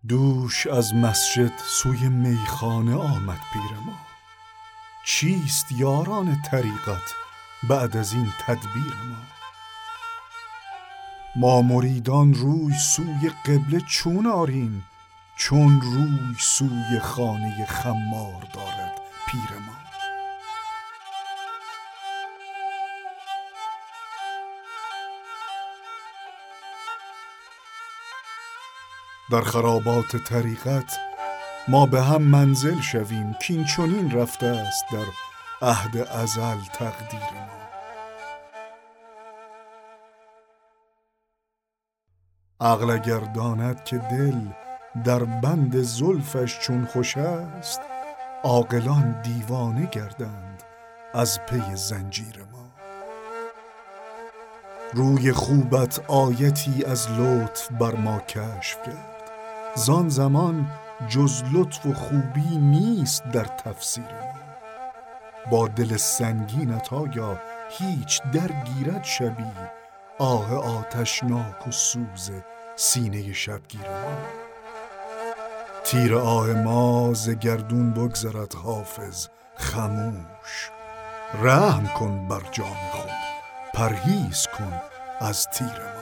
دوش از مسجد سوی میخانه آمد پیر ما. چیست یاران طریقت بعد از این تدبیر ما مریدان روی سوی قبله چون آریم، چون روی سوی خانه خمار دارد پیر ما. در خرابات طریقت ما به هم منزل شویم، کین چنین رفته است در عهد ازل تقدیر ما. عقل اگر داند که دل در بند زلفش چون خوش است، عاقلان دیوانه گردند از پی زنجیر ما. روی خوبت آیتی از لطف بر ما کشف کرد، زان زمان جز لطف و خوبی نیست در تفسیر ما. با دل سنگینت آیا هیچ درگیرد شبی، آه آتشناک و سوز سینه شبگیر ما. تیر آه ما ز گردون بگذرد حافظ خموش، رحم کن بر جان خود، پرهیز کن از تیر ما.